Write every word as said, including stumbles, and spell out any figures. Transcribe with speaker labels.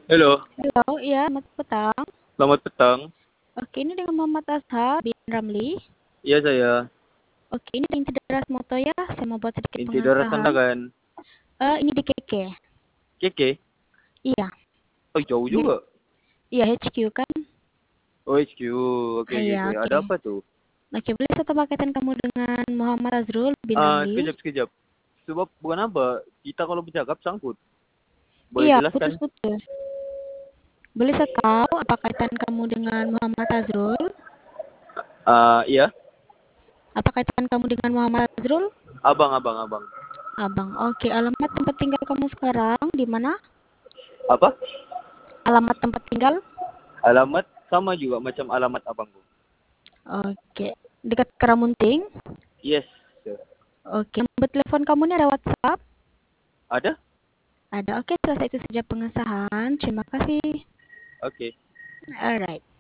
Speaker 1: Halo,
Speaker 2: Halo, iya, selamat petang.
Speaker 1: selamat petang.
Speaker 2: Oke, ini dengan Muhammad Azhar bin Ramli.
Speaker 1: Iya saya,
Speaker 2: Oke, ini di Intidaras Moto ya. Saya mau buat sedikit
Speaker 1: Inti Darasanta
Speaker 2: pengesahan.
Speaker 1: kan.
Speaker 2: Eh, ini di Keke.
Speaker 1: Keke,
Speaker 2: Iya,
Speaker 1: oh jauh
Speaker 2: di
Speaker 1: juga.
Speaker 2: iya H Q kan?
Speaker 1: Oh H Q, oke
Speaker 2: Ah,
Speaker 1: oke
Speaker 2: iya,
Speaker 1: oke.
Speaker 2: oke.
Speaker 1: Ada apa tuh?
Speaker 2: Oke, boleh satu paketan kamu dengan Muhammad Azrul bin
Speaker 1: Ah,
Speaker 2: Ramli?
Speaker 1: sekejap sekejap. Sebab bukan apa, kita kalau bercakap sangkut. Boleh
Speaker 2: Iya,
Speaker 1: jelaskan?
Speaker 2: putus-putus. Boleh saya tahu apa kaitan kamu dengan Muhammad Azrul?
Speaker 1: Ah, iya.
Speaker 2: Apa kaitan kamu dengan Muhammad Azrul?
Speaker 1: Abang, abang, abang.
Speaker 2: Abang. Oke, alamat tempat tinggal kamu sekarang di mana?
Speaker 1: Apa?
Speaker 2: Alamat tempat tinggal?
Speaker 1: Alamat sama juga macam alamat abangku.
Speaker 2: Oke, dekat Karamunting.
Speaker 1: Yes. Sir.
Speaker 2: Oke, nomor telepon kamu ini ada WhatsApp?
Speaker 1: Ada?
Speaker 2: Ada. Oke, selesai itu saja pengesahan. Terima kasih.
Speaker 1: Oke.
Speaker 2: Alright.